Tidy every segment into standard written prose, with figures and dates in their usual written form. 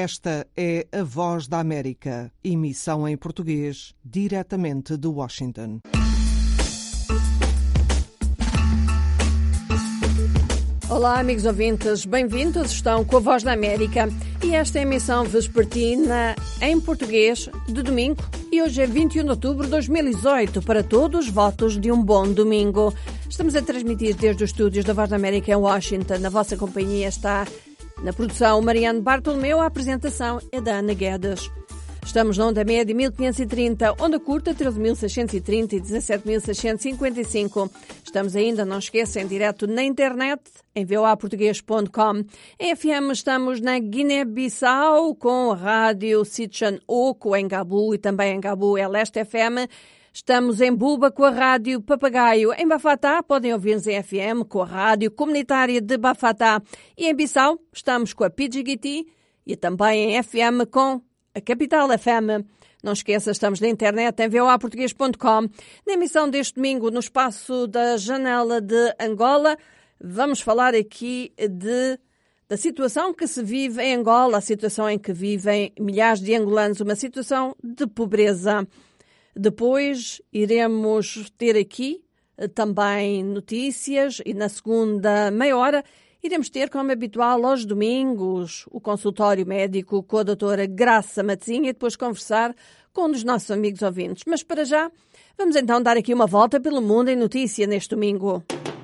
Esta é a Voz da América, emissão em português, diretamente de Washington. Olá, amigos ouvintes, bem-vindos, estão com a Voz da América e esta é a emissão vespertina em português de domingo e hoje é 21 de outubro de 2018. Para todos, votos de um bom domingo. Estamos a transmitir desde os estúdios da Voz da América em Washington. Na vossa companhia está na produção Mariano Bartolomeu, a apresentação é da Ana Guedes. Estamos na onda média 1530, onda curta 13.630 e 17.655. Estamos ainda, não esqueçam, em direto na internet, em voaportugues.com. Em FM estamos na Guiné-Bissau com a rádio Sitchan Oco em Gabu e também em Gabu é Leste FM. Estamos em Buba com a rádio Papagaio. Em Bafatá podem ouvir-nos em FM com a rádio comunitária de Bafatá. E em Bissau estamos com a Pidgigiti e também em FM com a Capital FM. Não esqueça, estamos na internet em voaportugues.com. Na emissão deste domingo, no espaço da Janela de Angola, vamos falar aqui da situação que se vive em Angola, a situação em que vivem milhares de angolanos, uma situação de pobreza. Depois iremos ter aqui também notícias e na segunda meia hora iremos ter, como habitual, aos domingos, o consultório médico com a doutora Graça Matezinha e depois conversar com um dos nossos amigos ouvintes. Mas para já, vamos então dar aqui uma volta pelo mundo em notícia neste domingo.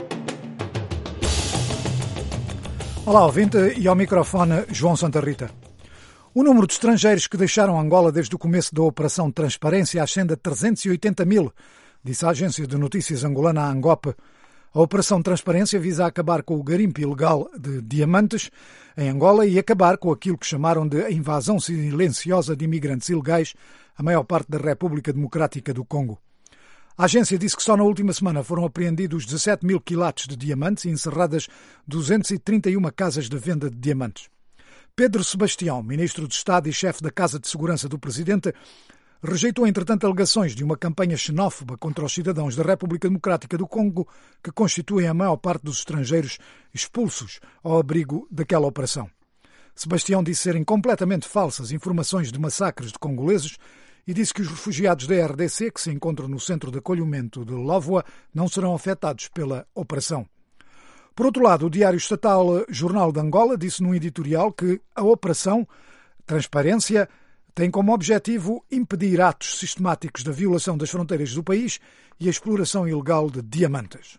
Olá, ouvinte, e ao microfone João Santa Rita. O número de estrangeiros que deixaram Angola desde o começo da Operação Transparência ascende a 380 mil, disse a agência de notícias angolana a Angope. A Operação Transparência visa acabar com o garimpo ilegal de diamantes em Angola e acabar com aquilo que chamaram de invasão silenciosa de imigrantes ilegais, a maior parte da República Democrática do Congo. A agência disse que só na última semana foram apreendidos 17 mil quilates de diamantes e encerradas 231 casas de venda de diamantes. Pedro Sebastião, ministro de Estado e chefe da Casa de Segurança do Presidente, rejeitou, entretanto, alegações de uma campanha xenófoba contra os cidadãos da República Democrática do Congo, que constituem a maior parte dos estrangeiros expulsos ao abrigo daquela operação. Sebastião disse serem completamente falsas informações de massacres de congoleses e disse que os refugiados da RDC, que se encontram no centro de acolhimento de Lóvoa, não serão afetados pela operação. Por outro lado, o diário estatal Jornal de Angola disse num editorial que a Operação Transparência tem como objetivo impedir atos sistemáticos da violação das fronteiras do país e a exploração ilegal de diamantes.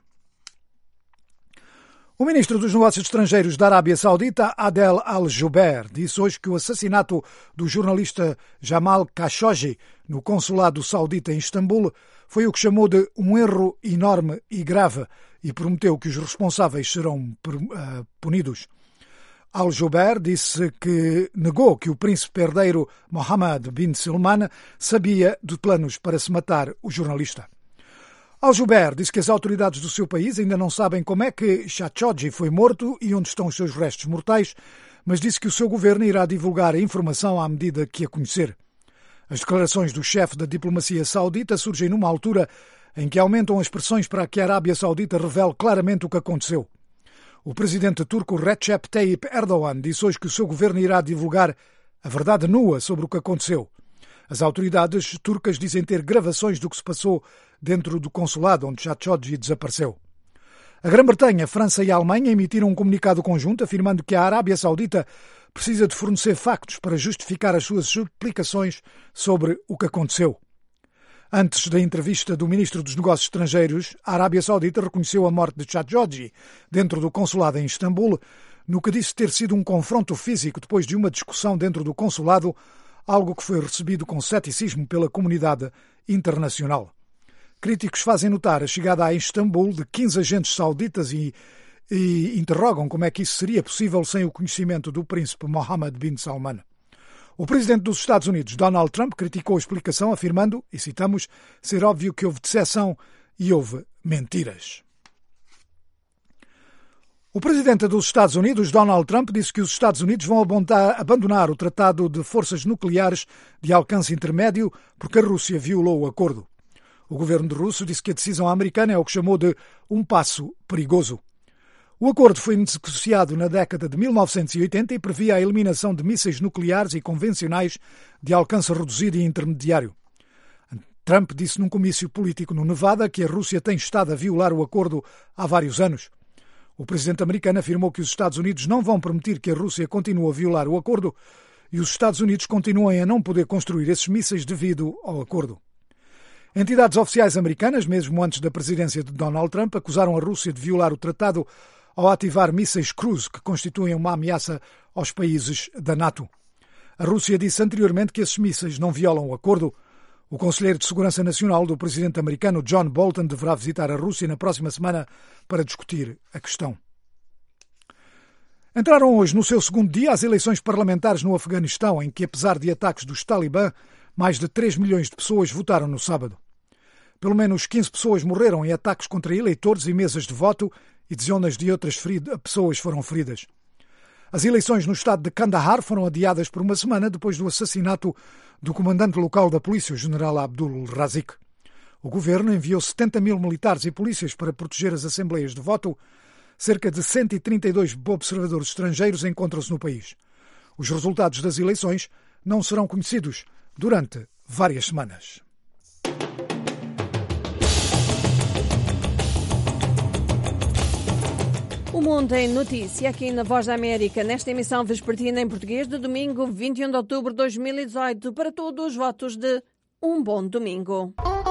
O ministro dos Negócios Estrangeiros da Arábia Saudita, Adel Al-Jubeir, disse hoje que o assassinato do jornalista Jamal Khashoggi no consulado saudita em Istambul foi o que chamou de um erro enorme e grave e prometeu que os responsáveis serão punidos. Al-Jubeir disse que negou que o príncipe herdeiro Mohammed bin Salman sabia de planos para se matar o jornalista. Al-Jubeir disse que as autoridades do seu país ainda não sabem como é que Khashoggi foi morto e onde estão os seus restos mortais, mas disse que o seu governo irá divulgar a informação à medida que a conhecer. As declarações do chefe da diplomacia saudita surgem numa altura em que aumentam as pressões para que a Arábia Saudita revele claramente o que aconteceu. O presidente turco Recep Tayyip Erdogan disse hoje que o seu governo irá divulgar a verdade nua sobre o que aconteceu. As autoridades turcas dizem ter gravações do que se passou dentro do consulado onde Khashoggi desapareceu. A Grã-Bretanha, França e a Alemanha emitiram um comunicado conjunto afirmando que a Arábia Saudita precisa de fornecer factos para justificar as suas explicações sobre o que aconteceu. Antes da entrevista do ministro dos Negócios Estrangeiros, a Arábia Saudita reconheceu a morte de Khashoggi dentro do consulado em Istambul, no que disse ter sido um confronto físico depois de uma discussão dentro do consulado, algo que foi recebido com ceticismo pela comunidade internacional. Críticos fazem notar a chegada a Istambul de 15 agentes sauditas e interrogam como é que isso seria possível sem o conhecimento do príncipe Mohammed bin Salman. O presidente dos Estados Unidos, Donald Trump, criticou a explicação, afirmando, e citamos, ser óbvio que houve decepção e houve mentiras. O presidente dos Estados Unidos, Donald Trump, disse que os Estados Unidos vão abandonar o Tratado de Forças Nucleares de alcance intermédio porque a Rússia violou o acordo. O governo russo disse que a decisão americana é o que chamou de um passo perigoso. O acordo foi negociado na década de 1980 e previa a eliminação de mísseis nucleares e convencionais de alcance reduzido e intermediário. Trump disse num comício político no Nevada que a Rússia tem estado a violar o acordo há vários anos. O presidente americano afirmou que os Estados Unidos não vão permitir que a Rússia continue a violar o acordo e os Estados Unidos continuem a não poder construir esses mísseis devido ao acordo. Entidades oficiais americanas, mesmo antes da presidência de Donald Trump, acusaram a Rússia de violar o tratado ao ativar mísseis Cruise que constituem uma ameaça aos países da NATO. A Rússia disse anteriormente que esses mísseis não violam o acordo. O conselheiro de Segurança Nacional do presidente americano John Bolton deverá visitar a Rússia na próxima semana para discutir a questão. Entraram hoje no seu segundo dia as eleições parlamentares no Afeganistão, em que, apesar de ataques dos Talibã, mais de 3 milhões de pessoas votaram no sábado. Pelo menos 15 pessoas morreram em ataques contra eleitores e mesas de voto e dezenas de outras pessoas foram feridas. As eleições no estado de Kandahar foram adiadas por uma semana depois do assassinato do comandante local da polícia, o general Abdul Razik. O governo enviou 70 mil militares e polícias para proteger as assembleias de voto. Cerca de 132 observadores estrangeiros encontram-se no país. Os resultados das eleições não serão conhecidos durante várias semanas. O Mundo em Notícia, aqui na Voz da América, nesta emissão vespertina em português de domingo, 21 de outubro de 2018. Para todos os votos de um bom domingo.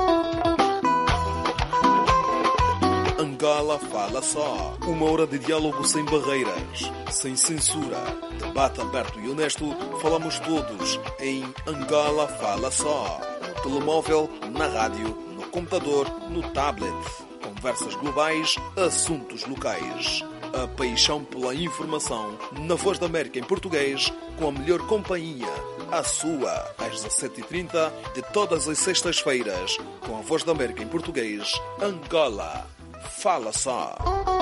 Angola Fala Só. Uma hora de diálogo sem barreiras, sem censura. Debate aberto e honesto. Falamos todos em Angola Fala Só. No telemóvel, na rádio, no computador, no tablet. Conversas globais, assuntos locais. A paixão pela informação na Voz da América em português, com a melhor companhia. A sua, às 17h30, de todas as sextas-feiras, com a Voz da América em português, Angola Fala Só.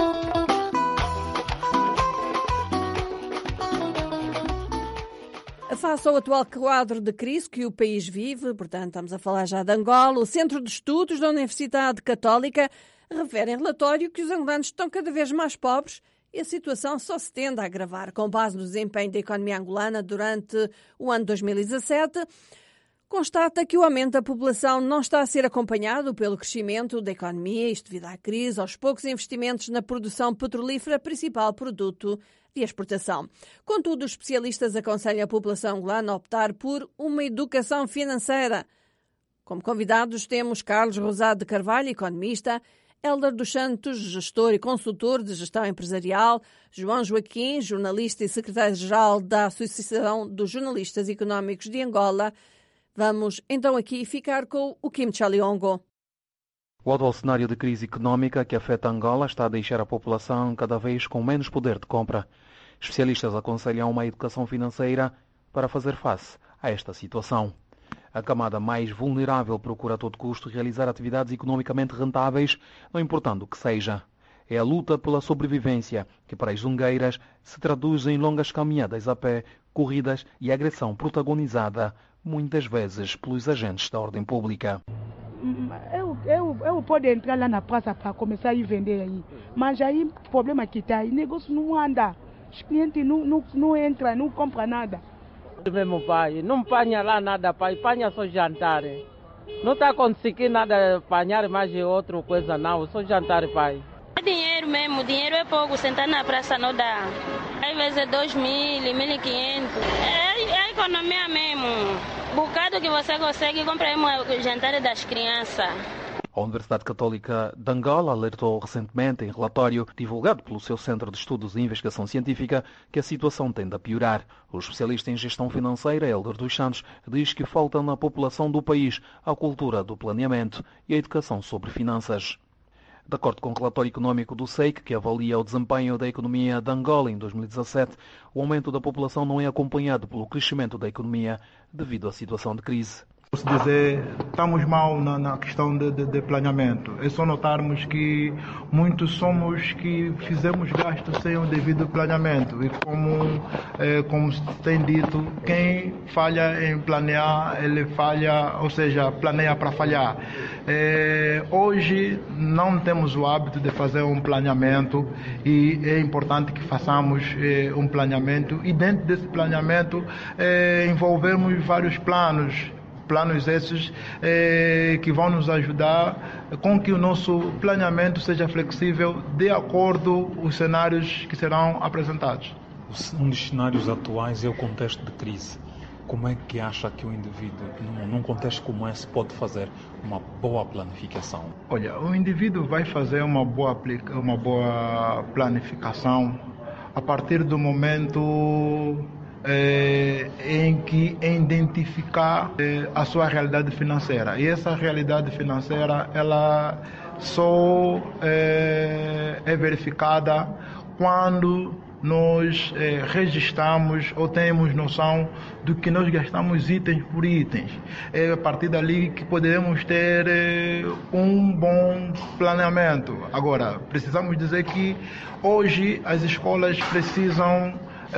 Face ao atual quadro de crise que o país vive, portanto estamos a falar já de Angola, o Centro de Estudos da Universidade Católica refere em relatório que os angolanos estão cada vez mais pobres e a situação só se tende a agravar. Com base no desempenho da economia angolana durante o ano 2017, constata que o aumento da população não está a ser acompanhado pelo crescimento da economia, isto devido à crise, aos poucos investimentos na produção petrolífera, principal produto de exportação. Contudo, os especialistas aconselham a população angolana a optar por uma educação financeira. Como convidados temos Carlos Rosado de Carvalho, economista, Hélder dos Santos, gestor e consultor de gestão empresarial, João Joaquim, jornalista e secretário-geral da Associação dos Jornalistas Económicos de Angola. Vamos então aqui ficar com o Kim Chaliongo. O atual cenário de crise económica que afeta Angola está a deixar a população cada vez com menos poder de compra. Especialistas aconselham uma educação financeira para fazer face a esta situação. A camada mais vulnerável procura a todo custo realizar atividades economicamente rentáveis, não importando o que seja. É a luta pela sobrevivência que para as zungueiras se traduz em longas caminhadas a pé, corridas e agressão protagonizada, muitas vezes pelos agentes da ordem pública. Eu posso entrar lá na praça para começar a ir vender aí, mas aí o problema que está, o negócio não anda, os clientes não entram, não compram nada. Mesmo pai, não apanha lá nada, pai, apanha só jantar. Não está conseguindo nada apanhar mais de outra coisa não, só jantar, pai. É dinheiro mesmo, dinheiro é pouco, sentar na praça não dá. Às vezes é 2.000, 1.500. É a economia mesmo. Bocado que você consegue comprar o jantar das crianças. A Universidade Católica de Angola alertou recentemente, em relatório divulgado pelo seu Centro de Estudos e Investigação Científica, que a situação tende a piorar. O especialista em gestão financeira, Hélder dos Santos, diz que falta na população do país a cultura do planeamento e a educação sobre finanças. De acordo com o relatório económico do SEIC, que avalia o desempenho da economia de Angola em 2017, o aumento da população não é acompanhado pelo crescimento da economia devido à situação de crise. Posso dizer, estamos mal na questão de planeamento. É só notarmos que muitos somos que fizemos gastos sem o devido planeamento. E como se tem dito, quem falha em planear, ele falha, ou seja, planeia para falhar. Hoje não temos o hábito de fazer um planeamento e é importante que façamos um planeamento e dentro desse planeamento envolvermos vários planos esses que vão nos ajudar com que o nosso planeamento seja flexível de acordo com os cenários que serão apresentados. Um dos cenários atuais é o contexto de crise. Como é que acha que o indivíduo, num contexto como esse, pode fazer uma boa planificação? Olha, o indivíduo vai fazer uma boa planificação a partir do momento em que identificar a sua realidade financeira. E essa realidade financeira, ela só é verificada quando nós registramos ou temos noção do que nós gastamos itens por itens. É a partir dali que poderemos ter um bom planeamento. Agora, precisamos dizer que hoje as escolas precisam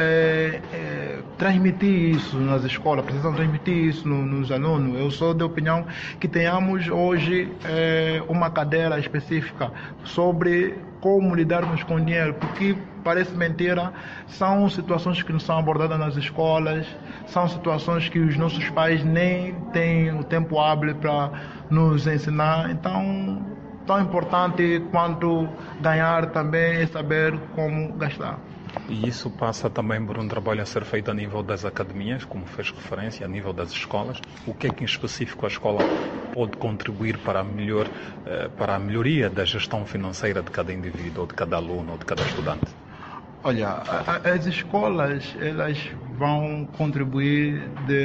transmitir isso nas escolas, precisam transmitir isso nos alunos. Eu sou da opinião que tenhamos hoje uma cadeira específica sobre como lidarmos com o dinheiro, porque parece mentira, são situações que não são abordadas nas escolas, são situações que os nossos pais nem têm o tempo hábil para nos ensinar. Então, tão importante quanto ganhar também é saber como gastar. E isso passa também por um trabalho a ser feito a nível das academias, como fez referência, a nível das escolas. O que é que em específico a escola pode contribuir para a melhoria da gestão financeira de cada indivíduo, ou de cada aluno, ou de cada estudante? Olha, as escolas, elas vão contribuir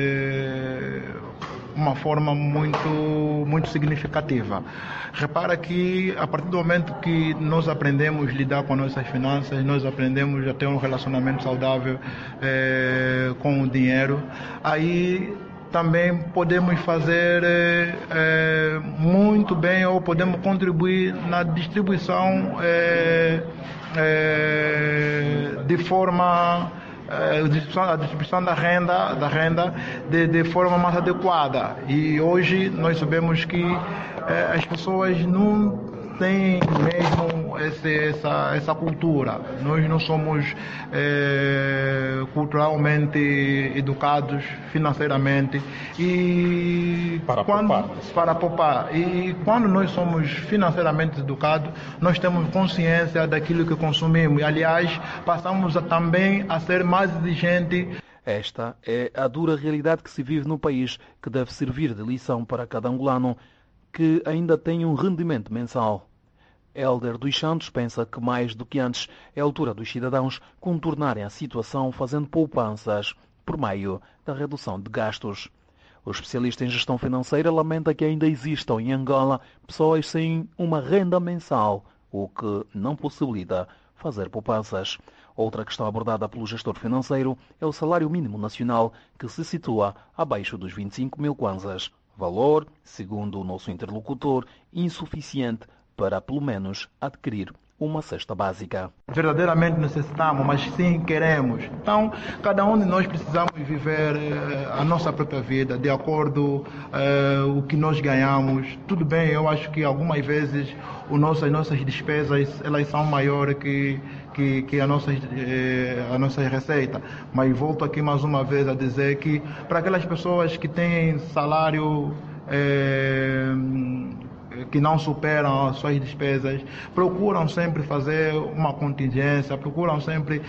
de uma forma muito significativa. Repara que a partir do momento que nós aprendemos a lidar com nossas finanças, nós aprendemos a ter um relacionamento saudável com o dinheiro, aí também podemos fazer muito bem ou podemos contribuir na distribuição de forma a distribuição da renda de forma mais adequada. E hoje nós sabemos que as pessoas não têm mesmo essa cultura. Nós não somos culturalmente educados financeiramente e para poupar. E quando nós somos financeiramente educados, nós temos consciência daquilo que consumimos. E, aliás, passamos também a ser mais exigentes. Esta é a dura realidade que se vive no país, que deve servir de lição para cada angolano que ainda tem um rendimento mensal. Hélder dos Santos pensa que mais do que antes é a altura dos cidadãos contornarem a situação fazendo poupanças por meio da redução de gastos. O especialista em gestão financeira lamenta que ainda existam em Angola pessoas sem uma renda mensal, o que não possibilita fazer poupanças. Outra questão abordada pelo gestor financeiro é o salário mínimo nacional, que se situa abaixo dos 25 mil kwanzas. Valor, segundo o nosso interlocutor, insuficiente para, pelo menos, adquirir uma cesta básica. Verdadeiramente necessitamos, mas sim queremos. Então, cada um de nós precisamos viver a nossa própria vida de acordo com o que nós ganhamos. Tudo bem, eu acho que algumas vezes as nossas despesas elas são maiores que a nossa receita. Mas volto aqui mais uma vez a dizer que para aquelas pessoas que têm salário que não superam as suas despesas, procuram sempre fazer uma contingência, procuram sempre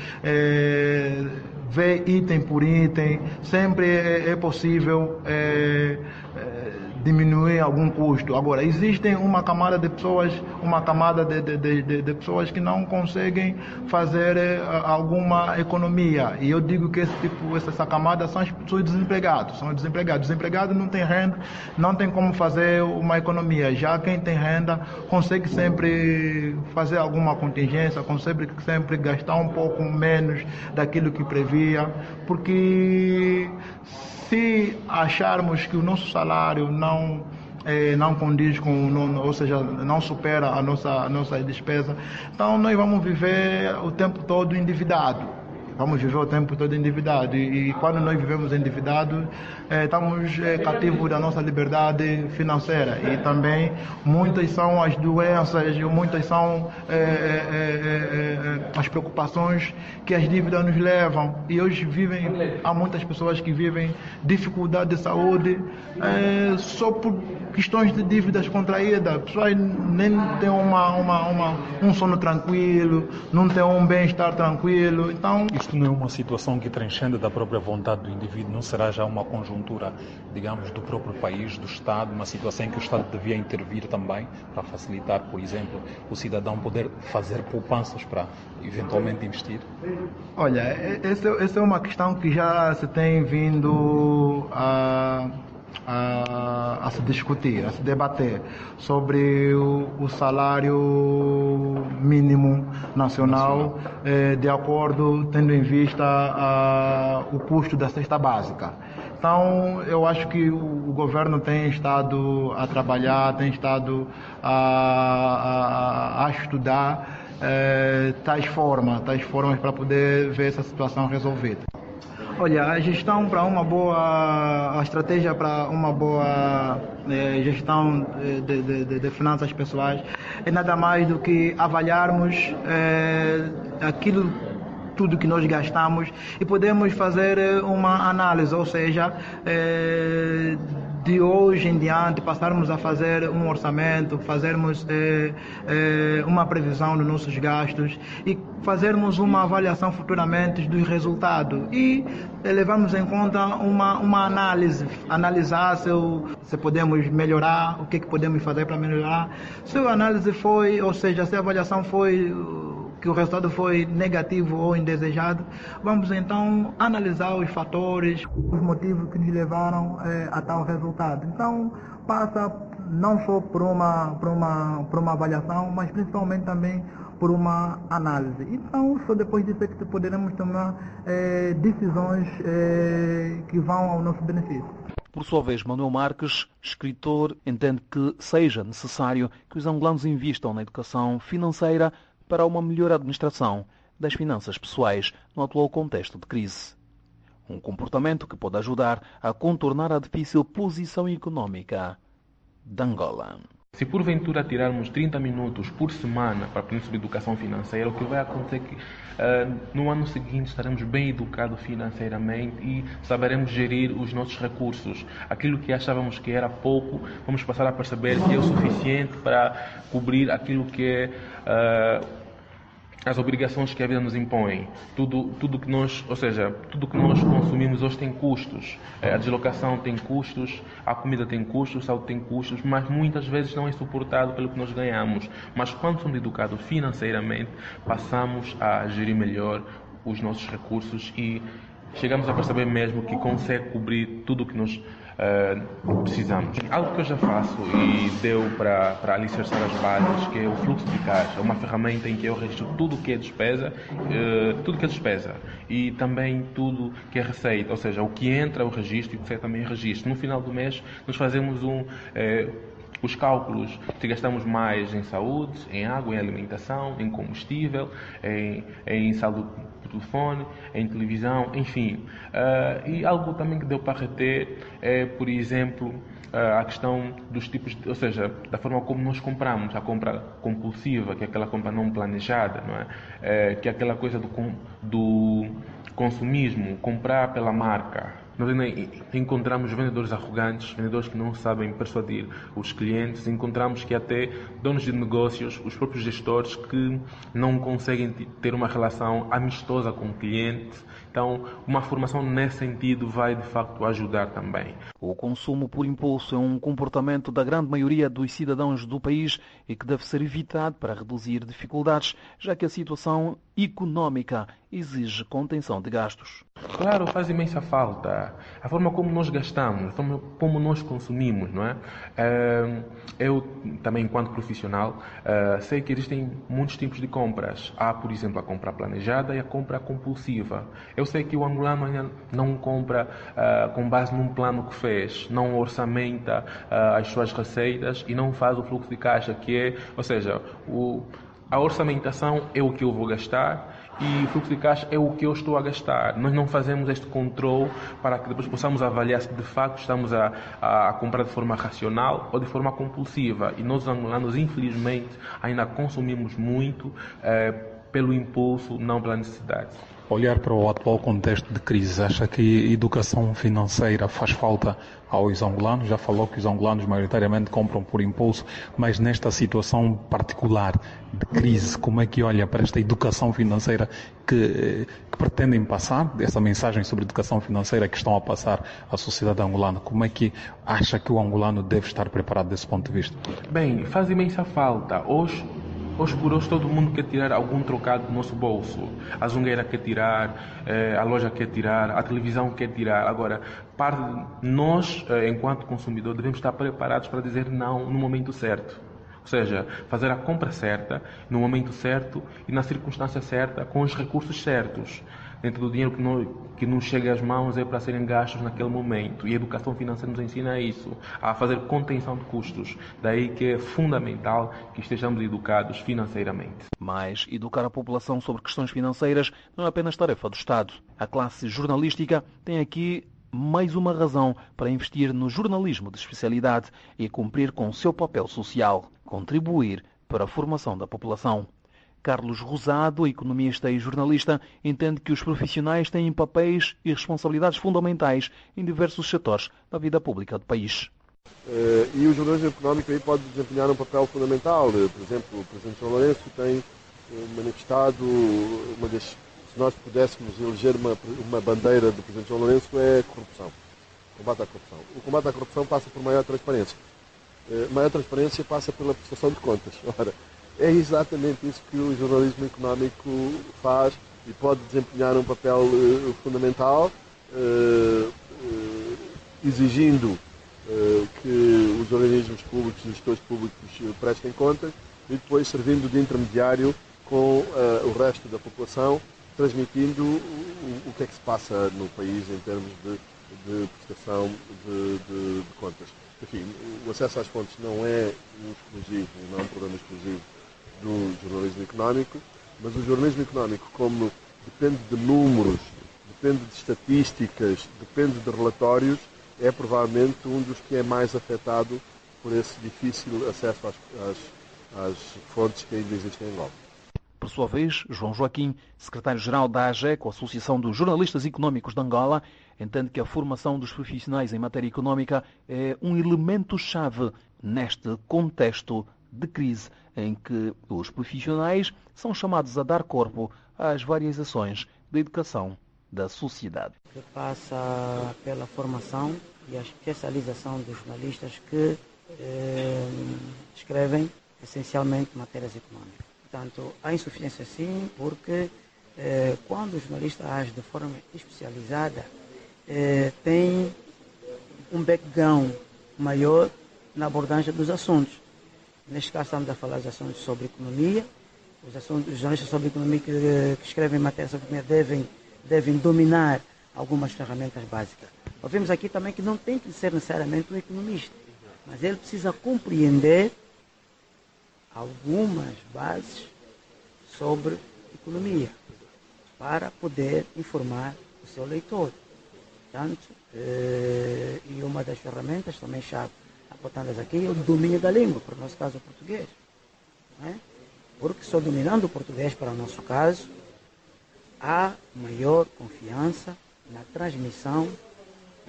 ver item por item, sempre é possível diminuir algum custo. Agora, existem uma camada de pessoas, de pessoas que não conseguem fazer alguma economia. E eu digo que essa camada são as pessoas desempregadas. São desempregados. Desempregado não tem renda, não tem como fazer uma economia. Já quem tem renda consegue sempre fazer alguma contingência, consegue sempre gastar um pouco menos daquilo que previa, porque se acharmos que o nosso salário não condiz com, ou seja, não supera a nossa despesa, então nós vamos viver o tempo todo endividado. E quando nós vivemos endividados, estamos cativos da nossa liberdade financeira. E também muitas são as doenças, muitas são as preocupações que as dívidas nos levam. E hoje há muitas pessoas que vivem dificuldade de saúde só por questões de dívidas contraídas. Pessoas nem têm um sono tranquilo, não têm um bem-estar tranquilo. Então, isto não é uma situação que transcende da própria vontade do indivíduo, não será já uma conjuntura, digamos, do próprio país, do Estado, uma situação em que o Estado devia intervir também para facilitar, por exemplo, o cidadão poder fazer poupanças para eventualmente investir? Olha, essa é uma questão que já se tem vindo a se discutir, a se debater sobre o salário mínimo nacional, de acordo, tendo em vista o custo da cesta básica. Então, eu acho que o governo tem estado a trabalhar, tem estado a estudar tais formas para poder ver essa situação resolvida. Olha, a estratégia para uma boa gestão de finanças pessoais é nada mais do que avaliarmos tudo que nós gastamos e podemos fazer uma análise, ou seja, de hoje em diante passarmos a fazer um orçamento, fazermos uma previsão dos nossos gastos e fazermos uma avaliação futuramente dos resultados e levarmos em conta uma análise, analisar se podemos melhorar, o que podemos fazer para melhorar. Se a análise foi, ou seja, se a avaliação foi que o resultado foi negativo ou indesejado, vamos então analisar os fatores, os motivos que nos levaram a tal resultado. Então, passa não só por uma avaliação, mas principalmente também por uma análise. Então, só depois disso é que poderemos tomar decisões que vão ao nosso benefício. Por sua vez, Manuel Marques, escritor, entende que seja necessário que os angolanos invistam na educação financeira para uma melhor administração das finanças pessoais no atual contexto de crise. Um comportamento que pode ajudar a contornar a difícil posição econômica de Angola. Se porventura tirarmos 30 minutos por semana para aprender sobre educação financeira, o que vai acontecer é que no ano seguinte estaremos bem educados financeiramente e saberemos gerir os nossos recursos. Aquilo que achávamos que era pouco, vamos passar a perceber que é o suficiente para cobrir aquilo que é as obrigações que a vida nos impõe. Tudo que nós consumimos hoje tem custos. A deslocação tem custos, a comida tem custos, a saúde tem custos, mas muitas vezes não é suportado pelo que nós ganhamos. Mas quando somos educados financeiramente, passamos a gerir melhor os nossos recursos e chegamos a perceber mesmo que consegue cobrir tudo o que nós precisamos. Algo que eu já faço e deu para alicerçar as bases, que é o fluxo de caixa, uma ferramenta em que eu registro tudo que é despesa, e também tudo que é receita, ou seja, o que entra eu registro e o que sai também registro. No final do mês nós fazemos os cálculos se gastamos mais em saúde, em água, em alimentação, em combustível, em saldo por telefone, em televisão, enfim. E algo também que deu para reter é, por exemplo, a questão dos tipos, ou seja, da forma como nós compramos, a compra compulsiva, que é aquela compra não planejada, não é? Que é aquela coisa do consumismo, comprar pela marca, Nós ainda encontramos vendedores arrogantes, vendedores que não sabem persuadir os clientes, encontramos que até donos de negócios, os próprios gestores que não conseguem ter uma relação amistosa com o cliente. Então, uma formação nesse sentido vai, de facto, ajudar também. O consumo por impulso é um comportamento da grande maioria dos cidadãos do país e que deve ser evitado para reduzir dificuldades, já que a situação económica exige contenção de gastos. Claro, faz imensa falta. A forma como nós gastamos, a forma como nós consumimos, não é? Eu também, enquanto profissional, sei que existem muitos tipos de compras. Há, por exemplo, a compra planejada e a compra compulsiva. Eu sei que o angolano ainda não compra com base num plano que fez, não orçamenta as suas receitas e não faz o fluxo de caixa, que é, ou seja, a orçamentação é o que eu vou gastar e o fluxo de caixa é o que eu estou a gastar. Nós não fazemos este controle para que depois possamos avaliar se de facto estamos a comprar de forma racional ou de forma compulsiva. E nós angolanos, infelizmente, ainda consumimos muito pelo impulso, não pela necessidade. Olhar para o atual contexto de crise, acha que educação financeira faz falta aos angolanos? Já falou que os angolanos maioritariamente compram por impulso, mas nesta situação particular de crise, como é que olha para esta educação financeira que pretendem passar, essa mensagem sobre educação financeira que estão a passar à sociedade angolana? Como é que acha que o angolano deve estar preparado desse ponto de vista? Bem, faz imensa falta. Hoje por hoje todo mundo quer tirar algum trocado do nosso bolso. A zungueira quer tirar, a loja quer tirar, a televisão quer tirar. Agora, nós, enquanto consumidor, devemos estar preparados para dizer não no momento certo. Ou seja, fazer a compra certa, no momento certo e na circunstância certa, com os recursos certos. Dentro do dinheiro que nos chega às mãos é para serem gastos naquele momento. E a educação financeira nos ensina isso, a fazer contenção de custos. Daí que é fundamental que estejamos educados financeiramente. Mas educar a população sobre questões financeiras não é apenas tarefa do Estado. A classe jornalística tem aqui mais uma razão para investir no jornalismo de especialidade e cumprir com o seu papel social, contribuir para a formação da população. Carlos Rosado, economista e jornalista, entende que os profissionais têm papéis e responsabilidades fundamentais em diversos setores da vida pública do país. E o jornalismo económico aí pode desempenhar um papel fundamental. Por exemplo, o Presidente João Lourenço tem manifestado, se nós pudéssemos eleger uma bandeira do Presidente João Lourenço, é a corrupção, combate à corrupção. O combate à corrupção passa por maior transparência. Maior transparência passa pela prestação de contas. Ora, é exatamente isso que o jornalismo económico faz e pode desempenhar um papel fundamental, exigindo que os organismos públicos, os gestores públicos prestem contas e depois servindo de intermediário com o resto da população, transmitindo o que é que se passa no país em termos de prestação de contas. Enfim, o acesso às fontes não é um problema exclusivo do jornalismo económico, mas o jornalismo económico, como depende de números, depende de estatísticas, depende de relatórios, é provavelmente um dos que é mais afetado por esse difícil acesso às fontes que ainda existem em Angola. Por sua vez, João Joaquim, secretário-geral da AGECO, Associação dos Jornalistas Económicos de Angola, entende que a formação dos profissionais em matéria económica é um elemento-chave neste contexto de crise em que os profissionais são chamados a dar corpo às várias ações da educação da sociedade. Que passa pela formação e a especialização dos jornalistas que escrevem essencialmente matérias económicas. Portanto, há insuficiência sim, porque quando o jornalista age de forma especializada, tem um background maior na abordagem dos assuntos. Neste caso estamos a falar dos assuntos sobre economia, os jornalistas sobre economia que escrevem matérias sobre economia devem dominar algumas ferramentas básicas. Nós vemos aqui também que não tem que ser necessariamente um economista, mas ele precisa compreender algumas bases sobre economia para poder informar o seu leitor. Portanto, e uma das ferramentas também chave apontadas aqui é o domínio da língua, para o nosso caso o português. Não é? Porque só dominando o português, para o nosso caso, há maior confiança na transmissão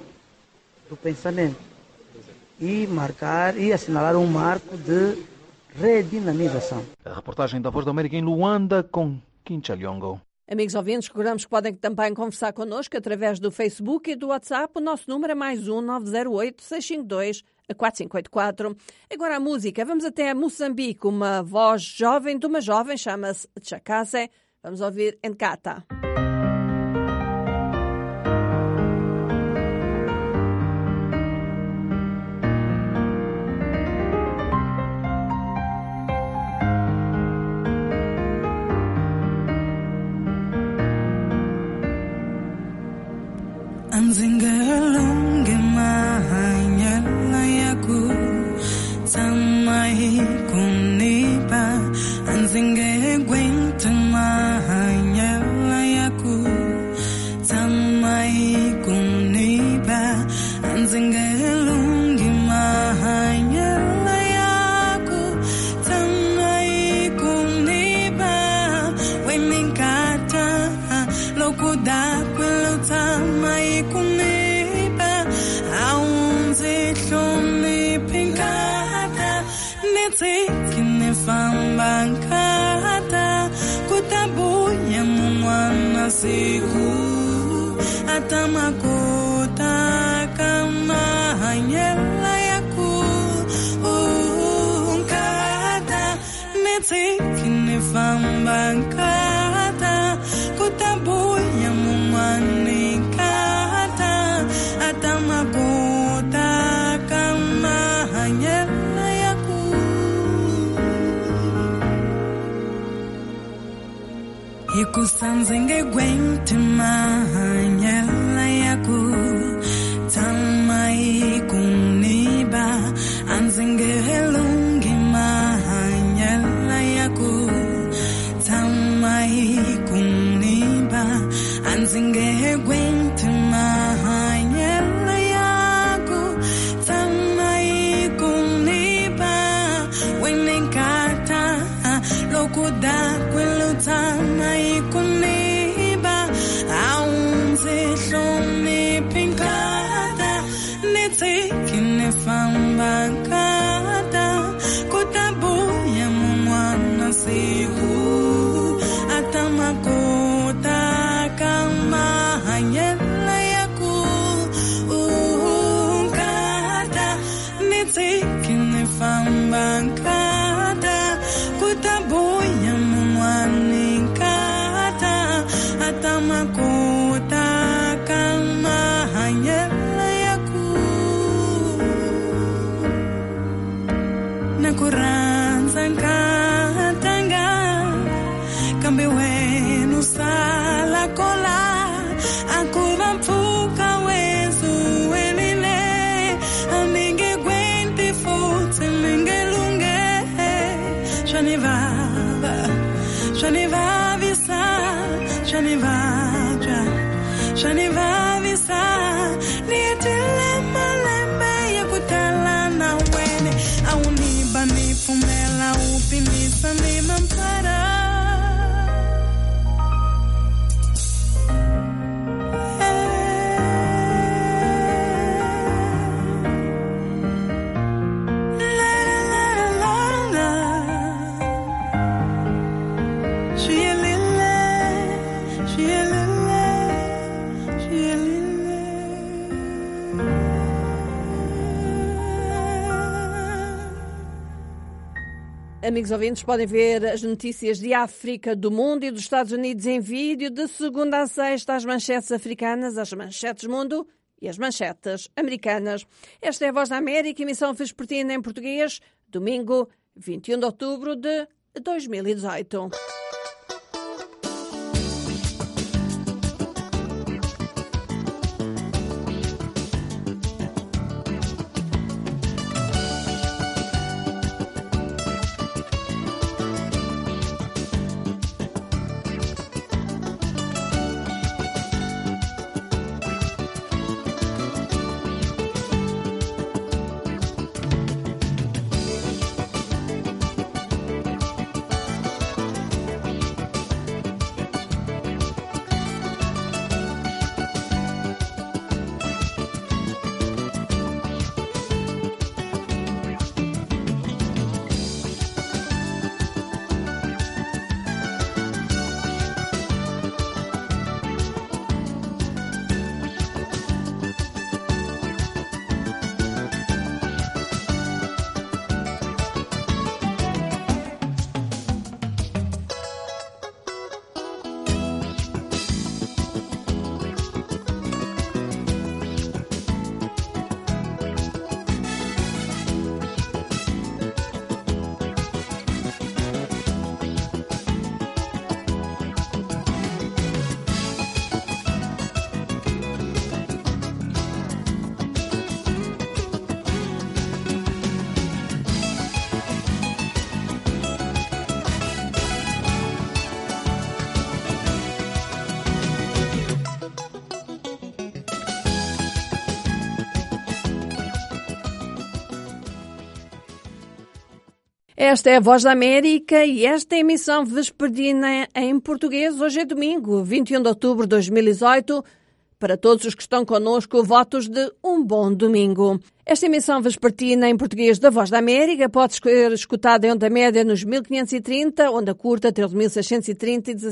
do pensamento e marcar e assinalar um marco de redinamização. A reportagem da Voz da América em Luanda com Quinchaliongo. Amigos ouvintes, recordamos que podem também conversar connosco através do Facebook e do WhatsApp. O nosso número é +1 908 652 4584. Agora a música. Vamos até Moçambique. Uma voz jovem de uma jovem chama-se Chakase. Vamos ouvir Encata. Anzingalonge mahanyala yaku samai kunipa anzingegwenta mahanyala yaku samai kunipa anzingalonge mahanyala yaku samai kunipa weminkata lokuda samai kunipa aunze hloni pinkata netsiki fambangata kutabuya mwana siku atamakota kama hanyela yaku unkata netsiki fambangata kutabuya mwana kata atamakota kama hanyela yaku ikusanzenge gwente mahanyela yaku tamai kuniba anzenge helungi mahanyela yaku tamai kuniba anzenge gwente mahanyela yaku tamai kuniba wenenkata lokuda kwelutama ikuniba aunze hloni pinkata netsiki nefambakata kutabuya mwana siku atamakota kama hanyela yaku unkata netsiki nefambakata kutabuya mwana kata atamakota kama hanyela yaku nakuranza nkatanga kambe wenu sala kola akuva mpuka wezu welile aminge gwenti futi minge lunge shanivava shanivavisa shanivadra shanivavisa nietile malembe ya kutala na wene auniba nifumela upimisa nimampara Amigos ouvintes, podem ver as notícias de África, do mundo e dos Estados Unidos em vídeo de segunda a sexta, as manchetes africanas, as manchetes mundo e as manchetes americanas. Esta é a Voz da América, emissão vespertina em português, domingo 21 de outubro de 2018. Esta é a Voz da América e esta é a emissão vespertina em português. Hoje é domingo, 21 de outubro de 2018. Para todos os que estão connosco, votos de um bom domingo. Esta emissão vespertina em português da Voz da América pode ser escutada em onda média nos 1530, onda curta 13.630 e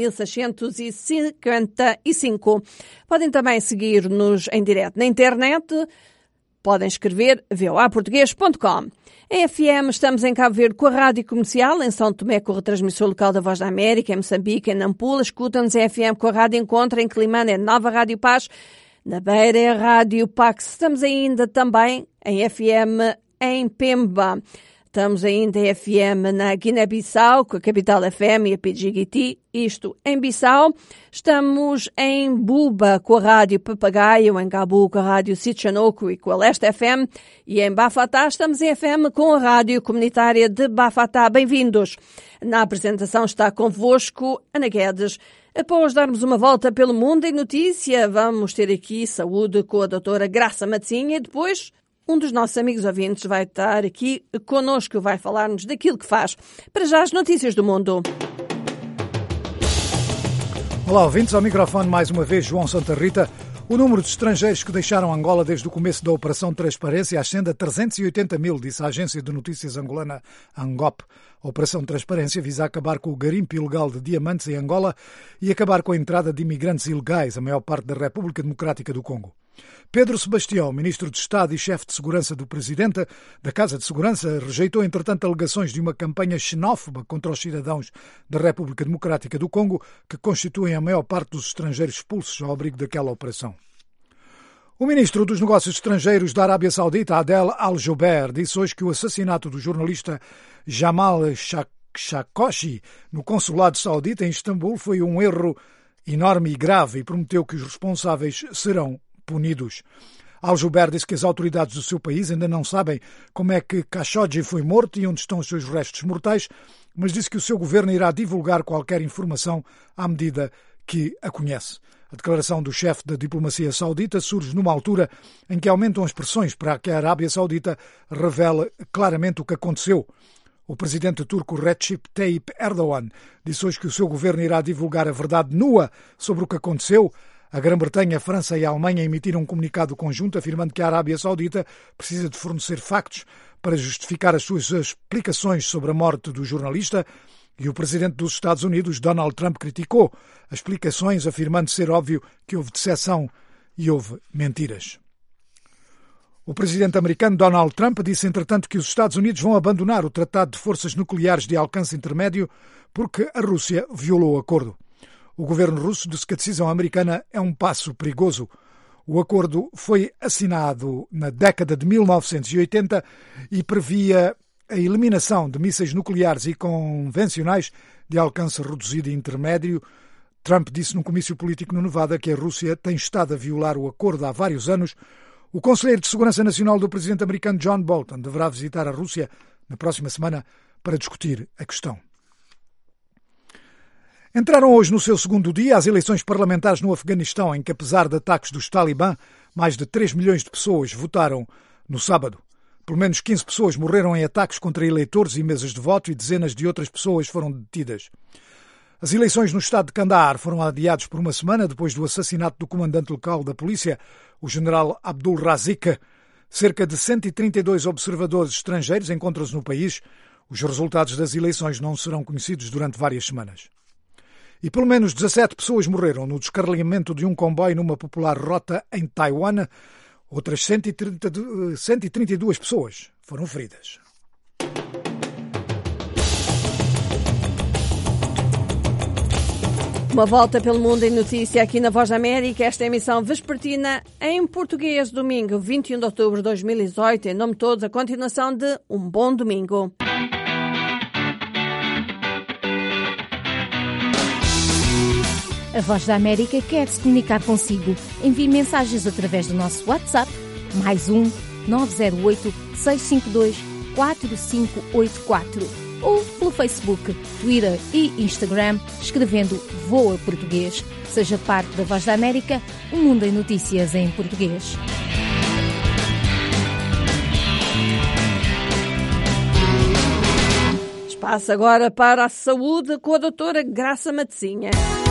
17.655. Podem também seguir-nos em direto na internet. Podem escrever voaportuguês.com. Em FM estamos em Cabo Verde com a Rádio Comercial, em São Tomé com a retransmissão local da Voz da América, em Moçambique, em Nampula. Escutam-nos em FM com a Rádio Encontro, em Climane é Nova Rádio Paz, na Beira é a Rádio Pax. Estamos ainda também em FM em Pemba. Estamos ainda em FM na Guiné-Bissau, com a Capital FM e a PGGT, isto em Bissau. Estamos em Buba, com a Rádio Papagaio, em Gabu, com a Rádio Sitchanoku e com a Leste FM. E em Bafatá, estamos em FM com a Rádio Comunitária de Bafatá. Bem-vindos. Na apresentação está convosco Ana Guedes. Após darmos uma volta pelo mundo em notícia, vamos ter aqui saúde com a doutora Graça Matzinha e depois um dos nossos amigos ouvintes vai estar aqui connosco, vai falar-nos daquilo que faz. Para já as notícias do mundo. Olá, ouvintes, ao microfone mais uma vez João Santa Rita. O número de estrangeiros que deixaram Angola desde o começo da Operação Transparência ascende a 380 mil, disse a agência de notícias angolana ANGOP. A Operação Transparência visa acabar com o garimpo ilegal de diamantes em Angola e acabar com a entrada de imigrantes ilegais, a maior parte da República Democrática do Congo. Pedro Sebastião, ministro de Estado e chefe de segurança do presidente da Casa de Segurança, rejeitou, entretanto, alegações de uma campanha xenófoba contra os cidadãos da República Democrática do Congo, que constituem a maior parte dos estrangeiros expulsos ao abrigo daquela operação. O ministro dos Negócios Estrangeiros da Arábia Saudita, Adel Al-Jubeir, disse hoje que o assassinato do jornalista Jamal Khashoggi no consulado saudita em Istambul foi um erro enorme e grave e prometeu que os responsáveis serão punidos. Al-Jubeir disse que as autoridades do seu país ainda não sabem como é que Khashoggi foi morto e onde estão os seus restos mortais, mas disse que o seu governo irá divulgar qualquer informação à medida que a conhece. A declaração do chefe da diplomacia saudita surge numa altura em que aumentam as pressões para que a Arábia Saudita revele claramente o que aconteceu. O presidente turco Recep Tayyip Erdogan disse hoje que o seu governo irá divulgar a verdade nua sobre o que aconteceu. A Grã-Bretanha, a França e a Alemanha emitiram um comunicado conjunto afirmando que a Arábia Saudita precisa de fornecer factos para justificar as suas explicações sobre a morte do jornalista. E o presidente dos Estados Unidos, Donald Trump, criticou as explicações, afirmando ser óbvio que houve decepção e houve mentiras. O presidente americano Donald Trump disse, entretanto, que os Estados Unidos vão abandonar o Tratado de Forças Nucleares de Alcance Intermédio porque a Rússia violou o acordo. O governo russo disse que a decisão americana é um passo perigoso. O acordo foi assinado na década de 1980 e previa a eliminação de mísseis nucleares e convencionais de alcance reduzido e intermédio. Trump disse num comício político no Nevada que a Rússia tem estado a violar o acordo há vários anos. O conselheiro de Segurança Nacional do presidente americano John Bolton deverá visitar a Rússia na próxima semana para discutir a questão. Entraram hoje no seu segundo dia as eleições parlamentares no Afeganistão, em que, apesar de ataques dos Talibã, mais de 3 milhões de pessoas votaram no sábado. Pelo menos 15 pessoas morreram em ataques contra eleitores e mesas de voto e dezenas de outras pessoas foram detidas. As eleições no estado de Kandahar foram adiadas por uma semana depois do assassinato do comandante local da polícia, o general Abdul Razik. Cerca de 132 observadores estrangeiros encontram-se no país. Os resultados das eleições não serão conhecidos durante várias semanas. E pelo menos 17 pessoas morreram no descarrilamento de um comboio numa popular rota em Taiwan. Outras 132 pessoas foram feridas. Uma volta pelo mundo em notícia aqui na Voz da América. Esta é a emissão vespertina em português, domingo 21 de outubro de 2018. Em nome de todos, a continuação de um bom domingo. A Voz da América quer se comunicar consigo. Envie mensagens através do nosso WhatsApp, +1 908 652 4584 ou pelo Facebook, Twitter e Instagram, escrevendo VOA Português. Seja parte da Voz da América, um mundo em notícias em português. Espaço agora para a saúde com a doutora Graça Matezinha.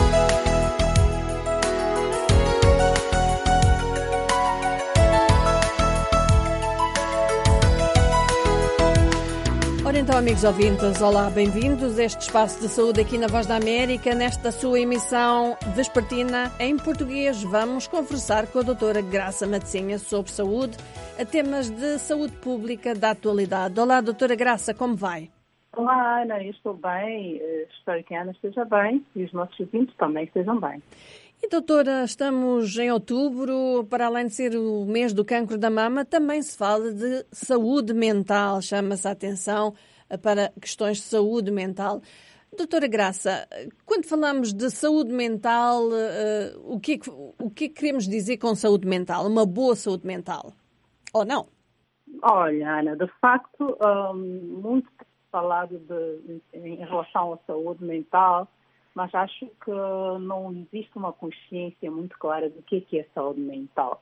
Ora então, amigos ouvintes, olá, bem-vindos a este espaço de saúde aqui na Voz da América. Nesta sua emissão vespertina em português, vamos conversar com a doutora Graça Matezinha sobre saúde, a temas de saúde pública da atualidade. Olá, doutora Graça, como vai? Olá, Ana, eu estou bem, espero que a Ana esteja bem e os nossos ouvintes também estejam bem. E, doutora, estamos em outubro, para além de ser o mês do cancro da mama, também se fala de saúde mental, chama-se a atenção para questões de saúde mental. Doutora Graça, quando falamos de saúde mental, o que é que queremos dizer com saúde mental? Uma boa saúde mental? Ou não? Olha, Ana, de facto, muito falado em relação à saúde mental, mas acho que não existe uma consciência muito clara do que é saúde mental.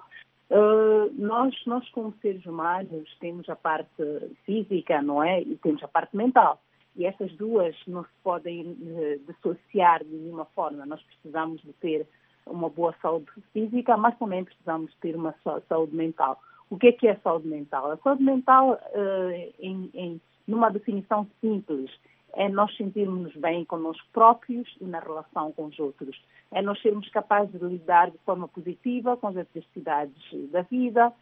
Nós como seres humanos, temos a parte física, não é? E temos a parte mental. E essas duas não se podem dissociar de nenhuma forma. Nós precisamos de ter uma boa saúde física, mas também precisamos ter uma saúde mental. O que é saúde mental? A saúde mental, numa definição simples, é nós sentirmos bem connosco próprios e na relação com os outros. É nós sermos capazes de lidar de forma positiva com as adversidades da vida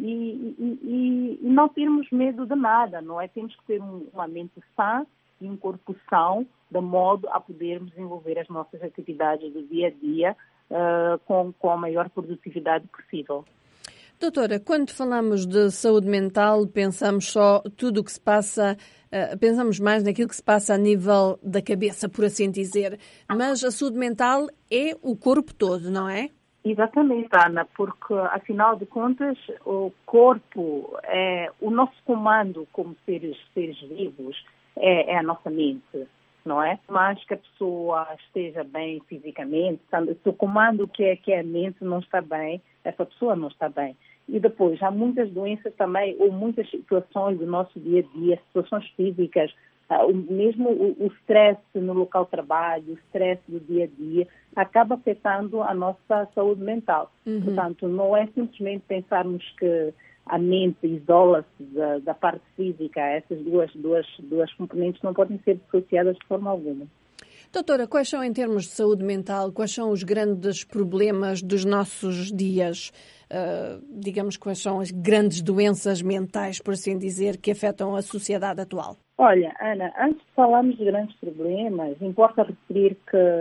e não termos medo de nada, não é? Temos que ter uma mente sã e um corpo são, de modo a podermos desenvolver as nossas atividades do dia a dia com a maior produtividade possível. Doutora, quando falamos de saúde mental, pensamos só tudo o que se passa, pensamos mais naquilo que se passa a nível da cabeça, por assim dizer. Mas a saúde mental é o corpo todo, não é? Exatamente, Ana, porque, afinal de contas, o corpo é o nosso comando como seres vivos, é a nossa mente, não é? Mas que a pessoa esteja bem fisicamente, se o comando que é a mente não está bem, essa pessoa não está bem. E depois, há muitas doenças também, ou muitas situações do nosso dia a dia, situações físicas, mesmo o stress no local de trabalho, o stress do dia a dia, acaba afetando a nossa saúde mental. Portanto, não é simplesmente pensarmos que a mente isola-se da parte física. Essas duas componentes não podem ser dissociadas de forma alguma. Doutora, quais são, em termos de saúde mental, quais são os grandes problemas dos nossos dias? Digamos, quais são as grandes doenças mentais, por assim dizer, que afetam a sociedade atual? Olha, Ana, antes de falarmos de grandes problemas, importa referir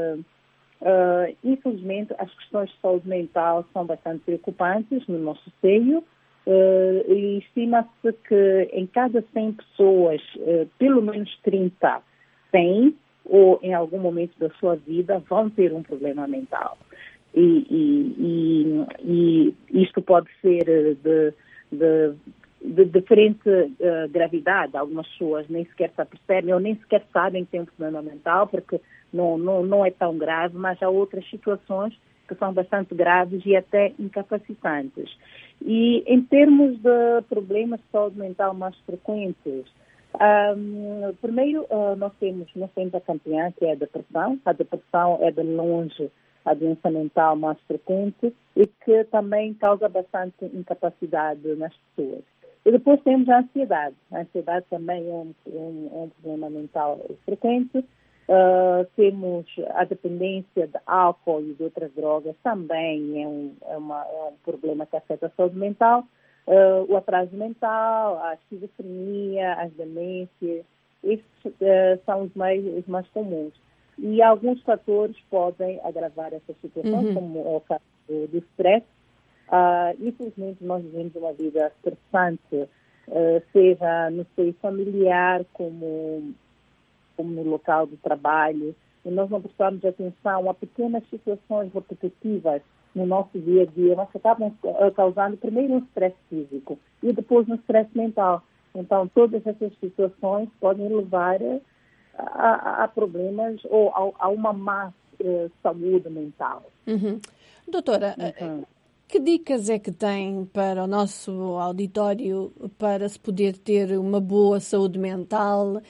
que, infelizmente, as questões de saúde mental são bastante preocupantes no nosso seio. E estima-se que em cada 100 pessoas, pelo menos 30 têm ou em algum momento da sua vida vão ter um problema mental. E isto pode ser de diferente gravidade. Algumas pessoas nem sequer se apercebem ou nem sequer sabem que têm um problema mental porque não é tão grave, mas há outras situações que são bastante graves e até incapacitantes. E em termos de problemas de saúde mental mais frequentes, primeiro nós temos a campeã, que é a depressão. A depressão é de longe a doença mental mais frequente e que também causa bastante incapacidade nas pessoas. E depois temos a ansiedade. A ansiedade também é um problema mental frequente. Temos a dependência de álcool e de outras drogas, também é um problema que afeta a saúde mental. O atraso mental, a esquizofrenia, as demências, esses são os mais comuns. E alguns fatores podem agravar essas situações, como é o caso do stress. Infelizmente, nós vivemos uma vida estressante, seja no seio familiar, como no local de trabalho, e nós não prestamos atenção a pequenas situações repetitivas no nosso dia a dia, mas acabam causando primeiro um stress físico e depois um stress mental. Então, todas essas situações podem levar a problemas ou a uma má saúde mental. Doutora, que dicas é que tem para o nosso auditório para se poder ter uma boa saúde mental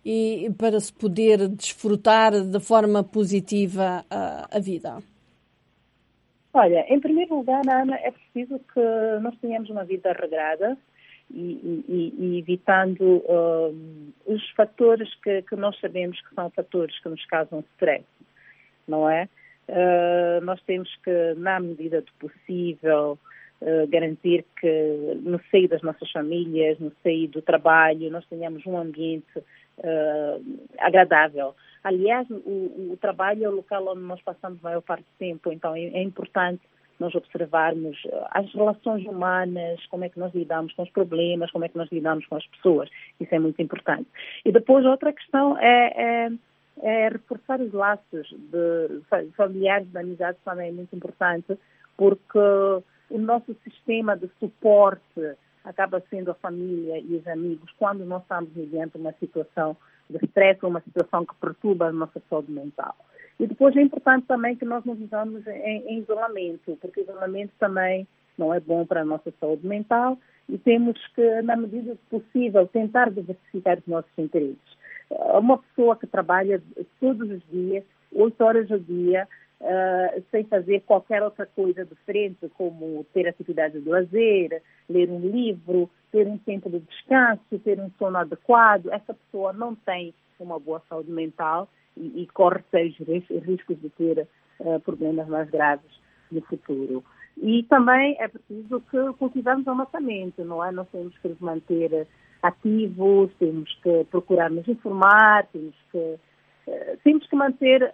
e para se poder desfrutar de forma positiva a vida? Olha, em primeiro lugar, Ana, é preciso que nós tenhamos uma vida regrada e evitando os fatores que nós sabemos que são fatores que nos causam stress, não é? Nós temos que, na medida do possível, garantir que no seio das nossas famílias, no seio do trabalho, nós tenhamos um ambiente agradável. Aliás, o trabalho é o local onde nós passamos a maior parte do tempo, então é importante nós observarmos as relações humanas, como é que nós lidamos com os problemas, como é que nós lidamos com as pessoas. Isso é muito importante. E depois outra questão é reforçar os laços de familiares, de amizades também é muito importante, porque o nosso sistema de suporte acaba sendo a família e os amigos quando nós estamos mediante uma situação de stress ou uma situação que perturba a nossa saúde mental. E depois é importante também que nós não vivamos em isolamento, porque isolamento também não é bom para a nossa saúde mental e temos que, na medida do possível, tentar diversificar os nossos interesses. Uma pessoa que trabalha todos os dias, 8 horas ao dia, sem fazer qualquer outra coisa diferente, como ter atividades de lazer, ler um livro, ter um tempo de descanso, ter um sono adequado, essa pessoa não tem uma boa saúde mental e corre sérios riscos de ter problemas mais graves no futuro. E também é preciso que cultivemos a nossa mente, não é? Nós temos que nos manter ativos, temos que procurar nos informar, temos que manter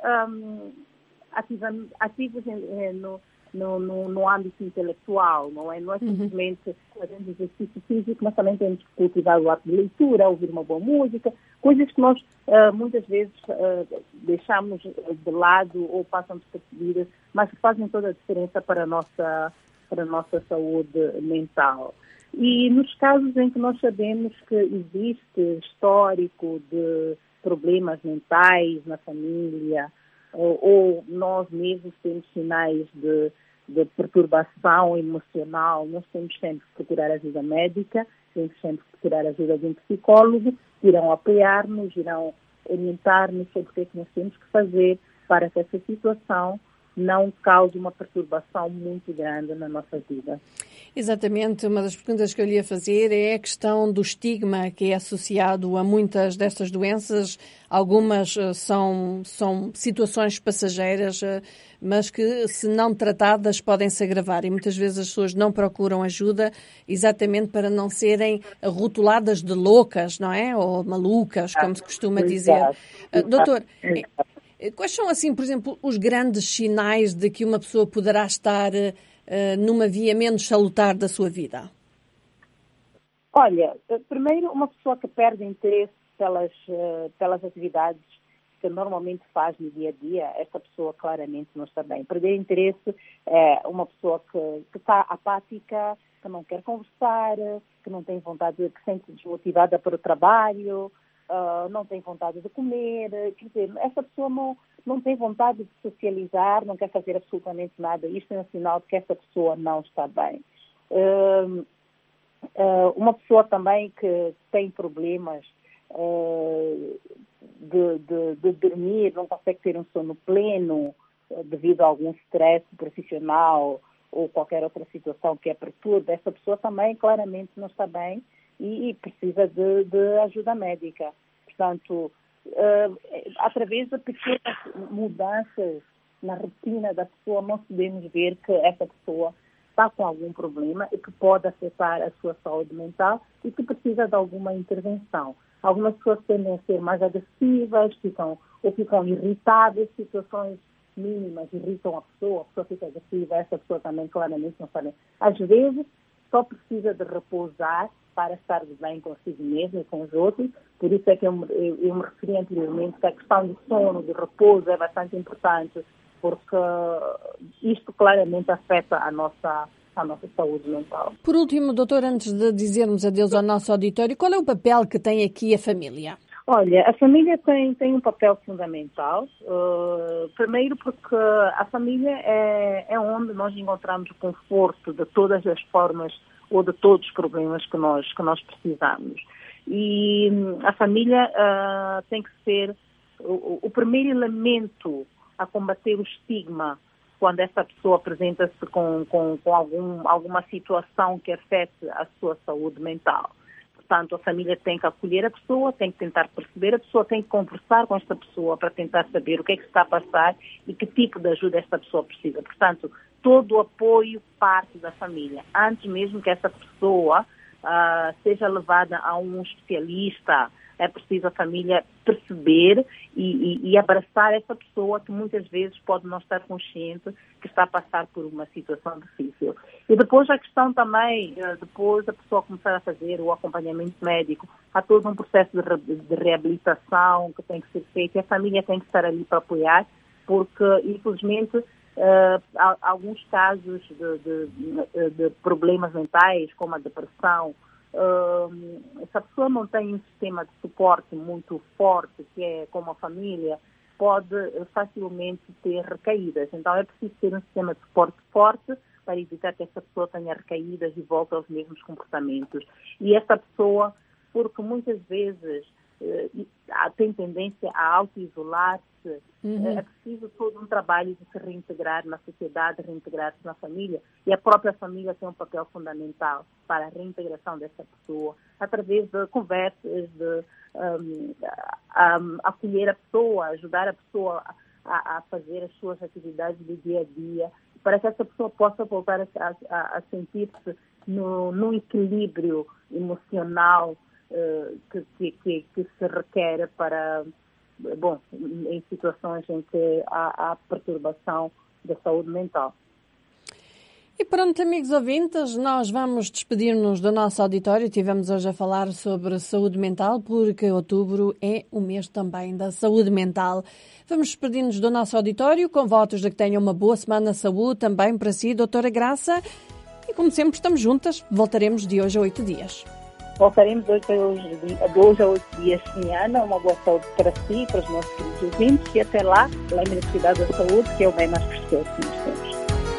ativos no âmbito intelectual, não é? Não é simplesmente fazendo exercício físico, mas também temos que cultivar o ato de leitura, ouvir uma boa música, coisas que nós muitas vezes deixamos de lado ou passam despercebidas, mas que fazem toda a diferença para a nossa saúde mental. E nos casos em que nós sabemos que existe histórico de problemas mentais na família, ou nós mesmos temos sinais de perturbação emocional, nós temos sempre que procurar ajuda médica, temos sempre que procurar ajuda de um psicólogo, irão apoiar-nos, irão orientar-nos sobre o que é que nós temos que fazer para que essa situação não cause uma perturbação muito grande na nossa vida. Exatamente, uma das perguntas que eu lhe ia fazer é a questão do estigma que é associado a muitas destas doenças. Algumas são situações passageiras, mas que, se não tratadas, podem se agravar. E muitas vezes as pessoas não procuram ajuda exatamente para não serem rotuladas de loucas, não é? Ou malucas, como se costuma dizer. Doutor, quais são, assim, por exemplo, os grandes sinais de que uma pessoa poderá estar numa via menos salutar da sua vida? Olha, primeiro, uma pessoa que perde interesse pelas atividades que normalmente faz no dia a dia, esta pessoa claramente não está bem. Perder interesse é uma pessoa que está apática, que não quer conversar, que não tem vontade, que se sente desmotivada para o trabalho, não tem vontade de comer, quer dizer, essa pessoa não tem vontade de socializar, não quer fazer absolutamente nada. Isto é um sinal de que essa pessoa não está bem. Uma pessoa também que tem problemas de dormir, não consegue ter um sono pleno devido a algum stress profissional ou qualquer outra situação que a perturba, essa pessoa também claramente não está bem e precisa de ajuda médica. Portanto, através de pequenas mudanças na rotina da pessoa, nós podemos ver que essa pessoa está com algum problema e que pode afetar a sua saúde mental e que precisa de alguma intervenção. Algumas pessoas tendem a ser mais agressivas, ficam irritadas, situações mínimas irritam a pessoa fica agressiva, essa pessoa também claramente não está bem. Às vezes, só precisa de repousar para estar bem consigo mesmo e com os outros. Por isso é que eu me referi anteriormente que a questão do sono, do repouso é bastante importante, porque isto claramente afeta a nossa saúde mental. Por último, doutor, antes de dizermos adeus ao nosso auditório, qual é o papel que tem aqui a família? Olha, a família tem um papel fundamental, primeiro porque a família é onde nós encontramos o conforto de todas as formas ou de todos os problemas que nós precisamos. E a família tem que ser o primeiro elemento a combater o estigma quando essa pessoa apresenta-se com alguma situação que afete a sua saúde mental. Portanto, a família tem que acolher a pessoa, tem que tentar perceber a pessoa, tem que conversar com esta pessoa para tentar saber o que é que se está a passar e que tipo de ajuda esta pessoa precisa. Portanto, todo o apoio parte da família. Antes mesmo que essa pessoa seja levada a um especialista, é preciso a família perceber e abraçar essa pessoa que muitas vezes pode não estar consciente que está a passar por uma situação difícil. E depois a questão também, depois a pessoa começar a fazer o acompanhamento médico, há todo um processo de reabilitação que tem que ser feito e a família tem que estar ali para apoiar, porque infelizmente alguns casos de problemas mentais, como a depressão, se a pessoa não tem um sistema de suporte muito forte, que é como a família, pode facilmente ter recaídas. Então é preciso ter um sistema de suporte forte para evitar que essa pessoa tenha recaídas e volte aos mesmos comportamentos. E essa pessoa, porque muitas vezes tem tendência a auto-isolar-se, é preciso todo um trabalho de se reintegrar na sociedade, reintegrar-se na família, e a própria família tem um papel fundamental para a reintegração dessa pessoa, através de conversas, de acolher a pessoa, ajudar a pessoa a fazer as suas atividades do dia a dia, para que essa pessoa possa voltar a sentir-se num equilíbrio emocional que se requer para, em situações em que há perturbação da saúde mental. E pronto, amigos ouvintes, nós vamos despedir-nos do nosso auditório. Tivemos hoje a falar sobre saúde mental, porque outubro é o mês também da saúde mental. Vamos despedir-nos do nosso auditório com votos de que tenham uma boa semana de saúde também para si, doutora Graça. E como sempre, estamos juntas. Voltaremos de hoje a 8 dias. Voltaremos de hoje a 8 dias, Ana. Uma boa saúde para si e para os nossos queridos ouvintes. E até lá, lembre-se de cuidar da saúde, que é o bem mais precioso que nós temos.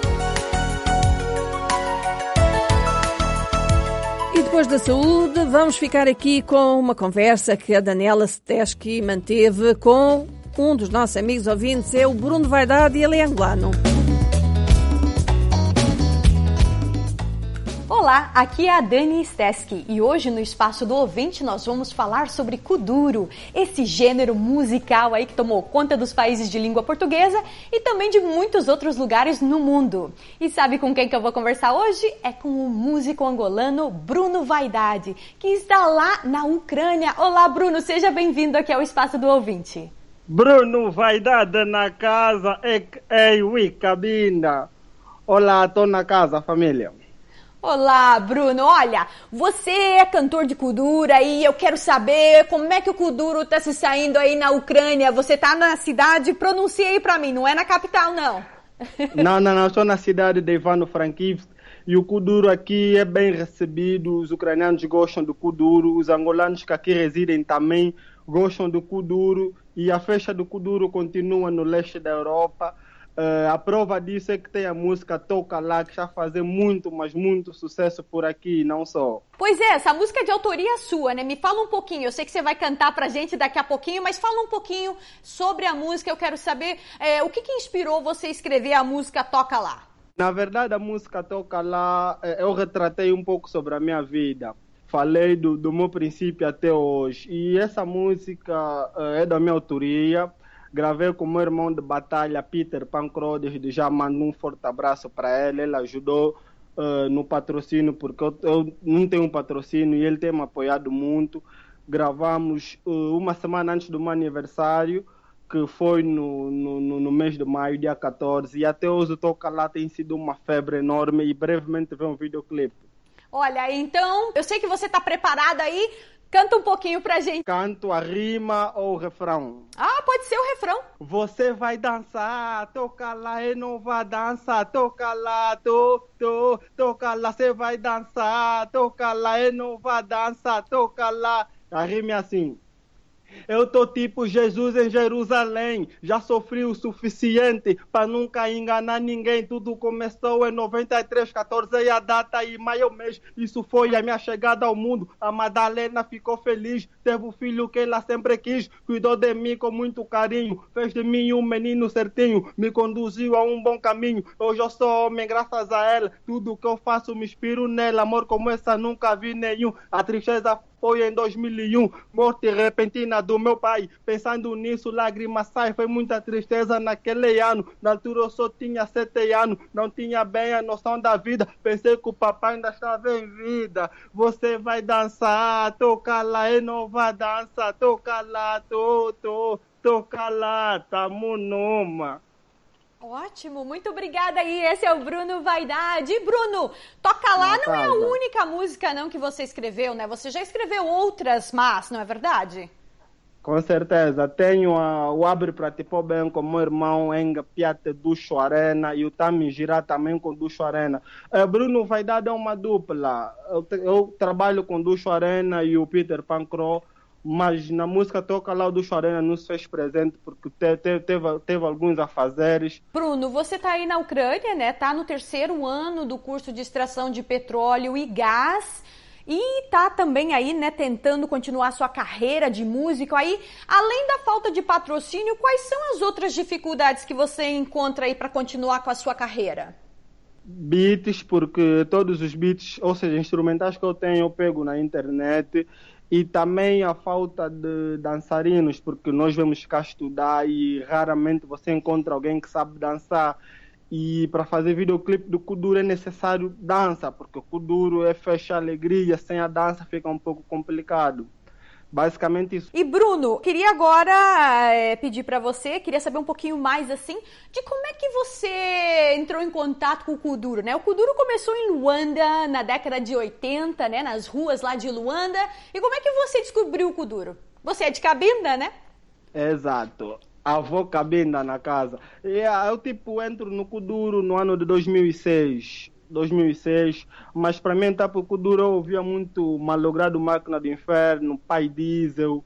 E depois da saúde, vamos ficar aqui com uma conversa que a Daniela Seteschi manteve com um dos nossos amigos ouvintes, é o Bruno Vaidade, e ele é angolano. Olá, aqui é a Dani Seteschi e hoje no Espaço do Ouvinte nós vamos falar sobre kuduro, esse gênero musical aí que tomou conta dos países de língua portuguesa e também de muitos outros lugares no mundo. E sabe com quem que eu vou conversar hoje? É com o músico angolano Bruno Vaidade, que está lá na Ucrânia. Olá, Bruno, seja bem-vindo aqui ao Espaço do Ouvinte. Bruno Vaidade na casa, cabina. Olá, estou na casa, família. Olá, Bruno. Olha, você é cantor de kuduro e eu quero saber como é que o kuduro está se saindo aí na Ucrânia. Você está na cidade, pronuncia aí para mim, não é na capital, não. Não, estou na cidade de Ivano-Frankivsk e o kuduro aqui é bem recebido, os ucranianos gostam do kuduro, os angolanos que aqui residem também gostam do kuduro e a festa do kuduro continua no leste da Europa. A prova disso é que tem a música Toca Lá, que está fazendo muito, mas muito sucesso por aqui, não só. Pois é, essa música é de autoria sua, né? Me fala um pouquinho, eu sei que você vai cantar pra gente daqui a pouquinho, mas fala um pouquinho sobre a música, eu quero saber o que inspirou você a escrever a música Toca Lá. Na verdade, a música Toca Lá, eu retratei um pouco sobre a minha vida. Falei do meu princípio até hoje. E essa música é da minha autoria. Gravei com o meu irmão de batalha, Peter Pancro, desde já mando um forte abraço para ele. Ele ajudou no patrocínio, porque eu não tenho um patrocínio e ele tem me apoiado muito. Gravamos uma semana antes do meu aniversário, que foi no mês de maio, dia 14. E até hoje o Toca Lá tem sido uma febre enorme e brevemente vem um videoclipe. Olha, então, eu sei que você está preparada aí. Canta um pouquinho pra gente. Canto a rima ou o refrão? Ah, pode ser o refrão. Você vai dançar, toca lá e não vai dançar, toca lá, toca lá, você vai dançar, toca lá e não vai dançar, toca lá. A rima é assim. Eu tô tipo Jesus em Jerusalém, já sofri o suficiente para nunca enganar ninguém. Tudo começou em 93, 14 a data e maio mês. Isso foi a minha chegada ao mundo. A Madalena ficou feliz, teve o filho que ela sempre quis, cuidou de mim com muito carinho, fez de mim um menino certinho, me conduziu a um bom caminho. Hoje eu sou homem graças a ela, tudo que eu faço me inspiro nela. Amor como essa nunca vi nenhum. A tristeza foi em 2001, morte repentina do meu pai. Pensando nisso, lágrimas saem. Foi muita tristeza naquele ano. Na altura eu só tinha 7 anos. Não tinha bem a noção da vida. Pensei que o papai ainda estava em vida. Você vai dançar, toca lá e não vai dançar. Toca lá, toca lá, tamo numa. Ótimo, muito obrigada aí. Esse é o Bruno Vaidade. E Bruno, Toca Lá não é a única música não que você escreveu, né? Você já escreveu outras, mas não é verdade? Com certeza. Tenho o Abre Pra Te Pôr Bem com meu irmão Enga Piate Ducho Arena e o Tami Girá também com Ducho Arena. Bruno Vaidade é uma dupla. Eu trabalho com Ducho Arena e o Peter Pancro. Mas na música Toca Lá, o Ducho Arena não se fez presente porque teve alguns afazeres. Bruno, você está aí na Ucrânia, né? Está no 3º ano do curso de extração de petróleo e gás e está também aí, né, tentando continuar sua carreira de músico. Aí, além da falta de patrocínio, quais são as outras dificuldades que você encontra aí para continuar com a sua carreira? Beats, porque todos os beats, ou seja, instrumentais que eu tenho, eu pego na internet. E também a falta de dançarinos, porque nós vamos cá estudar e raramente você encontra alguém que sabe dançar. E para fazer videoclipe do Kuduro é necessário dança, porque o Kuduro é festa alegria, sem a dança fica um pouco complicado. Basicamente isso. E Bruno, queria agora pedir para você, queria saber um pouquinho mais assim, de como é que você entrou em contato com o Kuduro, né? O Kuduro começou em Luanda na década de 80, né? Nas ruas lá de Luanda. E como é que você descobriu o Kuduro? Você é de Cabinda, né? Exato. Avô Cabinda na casa. E eu entro no Kuduro no ano de 2006, mas para mim o Kuduro eu ouvia muito Malogrado Máquina do Inferno, Pai Diesel,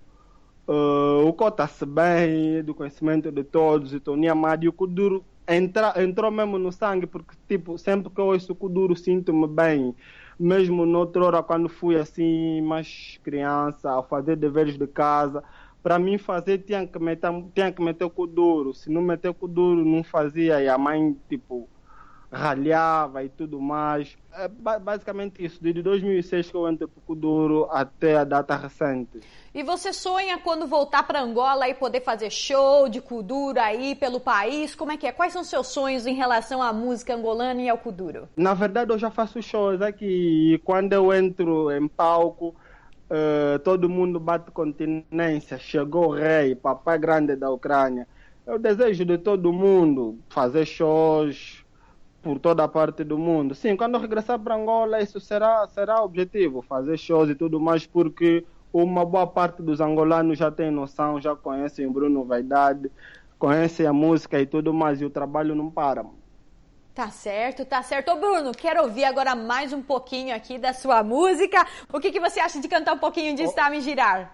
o Cota-se Bem, do conhecimento de todos, e Tony Amado. E o Kuduro entrou mesmo no sangue, porque sempre que eu ouço o Kuduro sinto-me bem. Mesmo noutra hora, quando fui assim, mais criança, a fazer deveres de casa, para mim fazer tinha que meter o Kuduro. Se não meter o Kuduro, não fazia. E a mãe, ralhava e tudo mais. É basicamente isso, desde 2006 que eu entro pro Kuduro até a data recente. E você sonha quando voltar para Angola e poder fazer show de Kuduro aí pelo país? Como é que é? Quais são os seus sonhos em relação à música angolana e ao Kuduro? Na verdade, eu já faço shows aqui e quando eu entro em palco, todo mundo bate continência. Chegou o rei, papai grande da Ucrânia. Eu desejo de todo mundo fazer shows por toda a parte do mundo. Sim, quando eu regressar para Angola, isso será o objetivo, fazer shows e tudo mais, porque uma boa parte dos angolanos já tem noção, já conhecem o Bruno Vaidade, conhecem a música e tudo mais, e o trabalho não para. Tá certo, tá certo. Ô Bruno, quero ouvir agora mais um pouquinho aqui da sua música. O que você acha de cantar um pouquinho de Está Me Girar?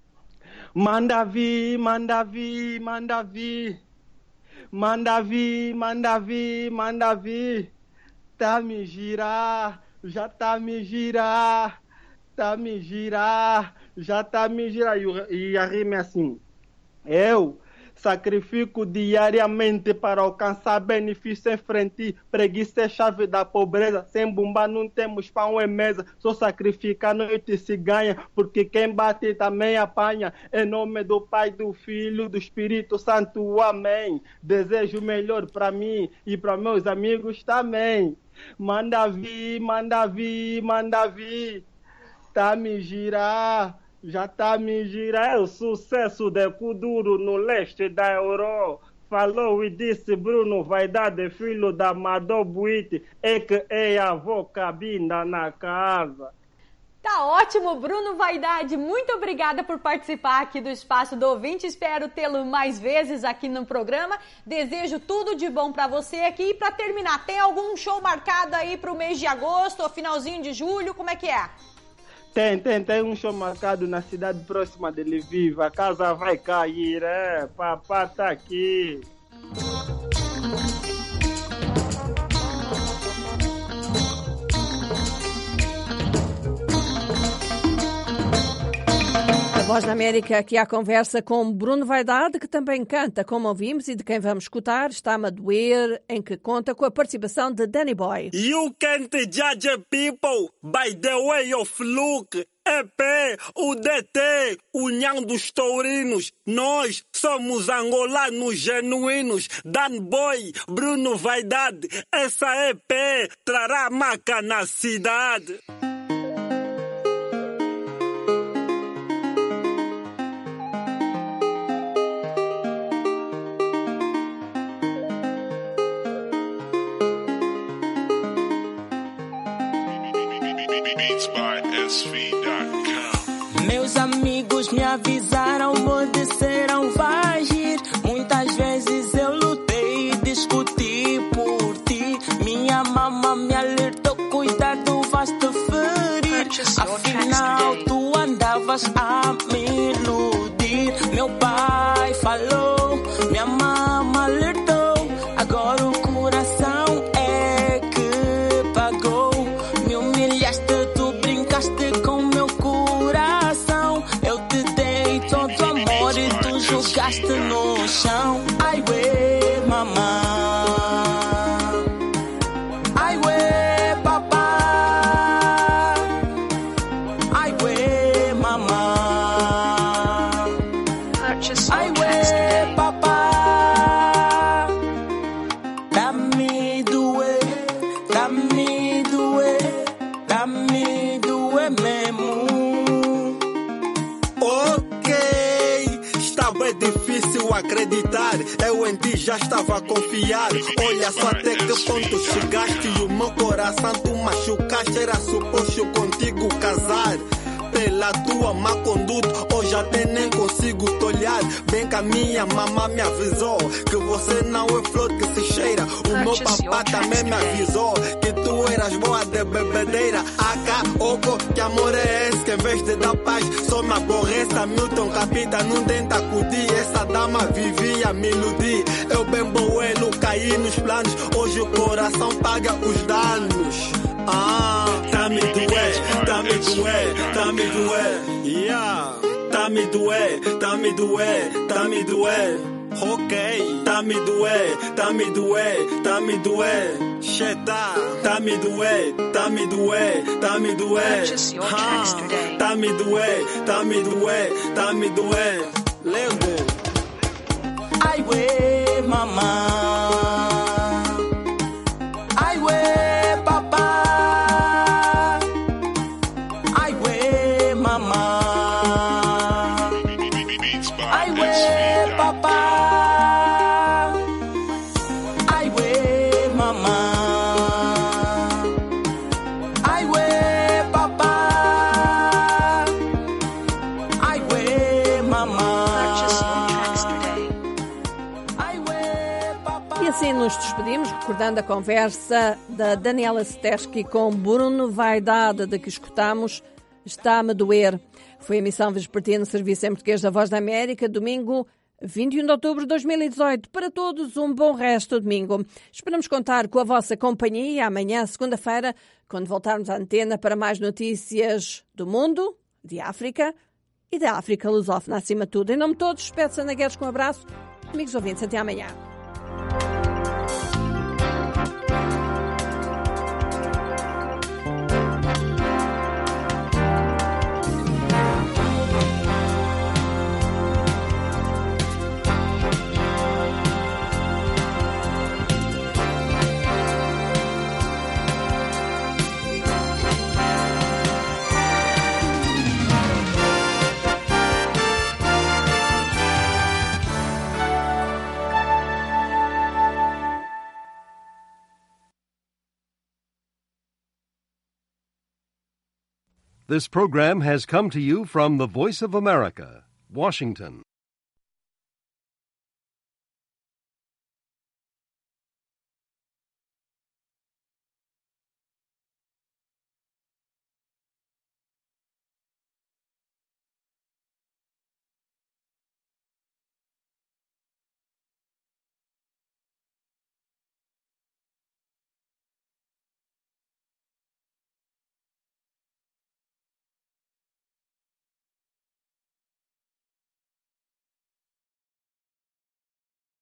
Manda vir, manda vir, manda vir. Manda vir, manda vir, manda vir. Tá me girar, já tá me girar. Tá me girar, já tá me girar. E a rima é assim. Eu sacrifico diariamente para alcançar benefício em frente. Preguiça é chave da pobreza. Sem bomba não temos pão e mesa. Só sacrifica a noite se ganha, porque quem bate também apanha. Em nome do Pai, do Filho, do Espírito Santo, amém. Desejo melhor para mim e para meus amigos também. Manda vir, manda vir, manda vir. Tá me girar, já tá me girar. É o sucesso de Kuduro no leste da Europa. Falou e disse Bruno Vaidade, filho da Madô Buite, é que é avô Cabinda na casa. Tá ótimo, Bruno Vaidade. Muito obrigada por participar aqui do Espaço do Ouvinte. Espero tê-lo mais vezes aqui no programa. Desejo tudo de bom para você aqui. E para terminar, tem algum show marcado aí pro mês de agosto ou finalzinho de julho? Como é que é? Tem um show marcado na cidade próxima de Lviv. A casa vai cair, papá tá aqui. A Voz da América aqui à conversa com Bruno Vaidade, que também canta, como ouvimos, e de quem vamos escutar, Está-me a Doer, em que conta com a participação de Danny Boy. You can't judge people by the way of look. EP, o DT, União dos Taurinos. Nós somos angolanos genuínos. Dan Boy, Bruno Vaidade. Essa EP trará maca na cidade. Meus amigos me avisaram, vou disseram, vai ir. Muitas vezes eu lutei e discuti por ti. Minha mamã me alertou, cuidado, vais te ferir. Afinal, tu andavas a me iludir. Meu pai falou, minha mamã alertou. Agora o coração é que pagou. Me humilhaste, tu brincaste com meu coração. Eu te dei todo amor e tu jogaste no chão. Ai, ué, mamã. Ai, ué, papá. Ai, ué, mamã. Ai, ué, papá. Dá-me doer, dá-me doer, dá-me doer mesmo. Ok, estava difícil acreditar. Eu em ti já estava a confiar. Olha só até que ponto chegaste e o meu coração tu machucaste. Era suposto contigo casar. Pela tua má conduta, hoje até nem consigo te olhar. Bem que a minha mamã me avisou que você não é flor que se cheira. O meu papá também me avisou que tu eras boa de bebedeira. Acá, oco, que amor é esse que em vez de dar paz só me aborrece. Milton Capita não tenta acudir. Essa dama vivia me iludir. Eu bem boelo, caí nos planos. Hoje o coração paga os danos. Tá me doer, tá me doer, tá me doer. Yeah. Tá me doer, tá me doer, tá me doer. Ok, tá me doer, tá me doer, tá me doer. Cheta, tá me doer, tá me doer, tá me doer. Tá me doer, tá me doer, tá me doer. Lego. Ai, ué, mamã. Ai, ué, papá. Ai, ué, mamã. Ai, ué, papá. Ai, ué, mamã. Ai, ué, papá. Ai, ué, mamã. E assim nos despedimos, recordando a conversa da Daniela Stersky com Bruno Vaidade, de que escutamos Está-me a Doer. Foi a emissão vespertina no Serviço em Português da Voz da América, domingo 21 de outubro de 2018. Para todos, um bom resto de domingo. Esperamos contar com a vossa companhia amanhã, segunda-feira, quando voltarmos à antena para mais notícias do mundo, de África e da África lusófona, acima de tudo. Em nome de todos, peço Ana Guedes com um abraço. Amigos ouvintes, até amanhã. This program has come to you from the Voice of America, Washington.